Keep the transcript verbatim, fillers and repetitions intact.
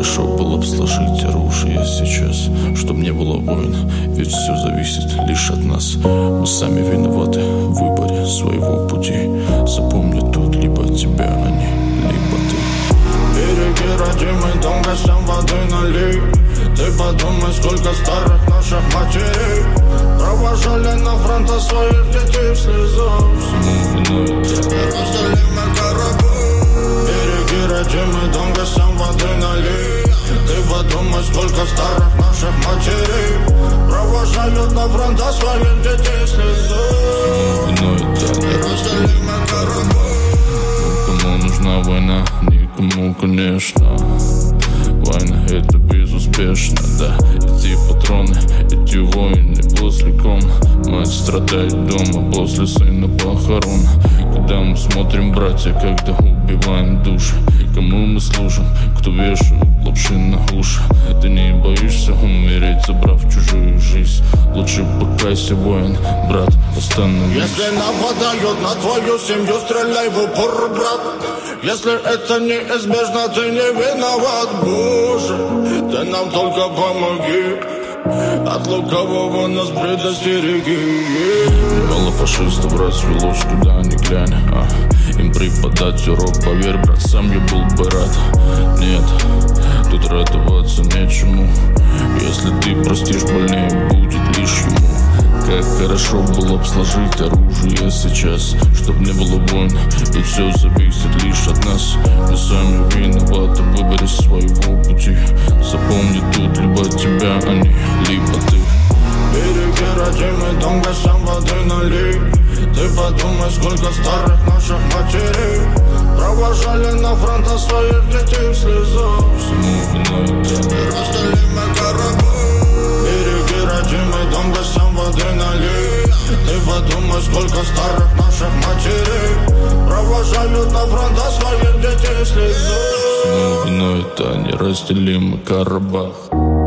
хорошо было б сложить оружие сейчас, чтоб не было войн, ведь все зависит лишь от нас. Мы сами виноваты в выборе своего пути. Запомни, тут либо тебя они, либо ты. Береги родимый дом, гостям воды налей. Ты подумай, сколько старых наших матерей провожали на фронта своих детей в слезах. Разделимый корабль. Береги родимый дом, гостям воды налей. Ты подумай, сколько старых наших матерей провожают на фронта своих детей в слезах. Разделимый корабль. Кому нужна война? Никому, конечно. Война это безуспешно, да. Эти патроны, эти войны после ком. Мать страдает дома после сына похорон. Когда мы смотрим, братья, когда убиваем души. Кому мы служим, кто вешает лапши на уши. Ты не боишься умереть, забрав чужую жизнь. Лучше покайся, воин, брат, остановись. Если нападают на твою семью, стреляй в упор, брат. Если это неизбежно, ты не виноват, Боже. Ты нам только помоги, от лукавого нас предостереги. Мало фашистов развелось, куда ни глянь, а им преподать урок, поверь, брат, сам я был бы рад. Нет, тут радоваться нечему. Если ты простишь, больнее будет лишь ему. Как хорошо было б сложить оружие сейчас, чтоб не было войн, ведь все зависит лишь от нас. Мы сами виноваты в выборе своего пути. Запомни, тут либо тебя они, либо ты. Береги родимый дом, гостям воды налей. Ты подумай, сколько старых наших матерей провожали на фронта своих детей в слезах. Разделимый корабль. Береги родимый дом, гостям воды налей. Ты подумай, сколько старых наших матерей провожают на фронта своих детей в слезах. Но это неразделимый Карабах.